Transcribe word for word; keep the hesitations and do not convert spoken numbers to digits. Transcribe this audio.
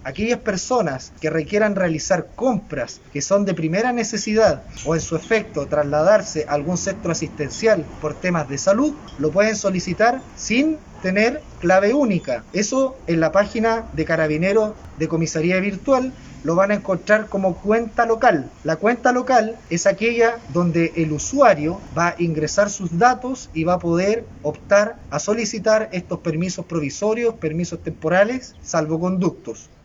aquellas personas que requieran realizar compras que son de primera necesidad o en su efecto trasladarse a algún centro asistencial por temas de salud, lo pueden solicitar sin tener clave única. Eso en la página de Carabineros de Comisaría Virtual lo van a encontrar como cuenta local. La cuenta local es aquella donde el usuario va a ingresar sus datos y va a poder optar a solicitar estos permisos provisorios, permisos temporales, salvoconductos.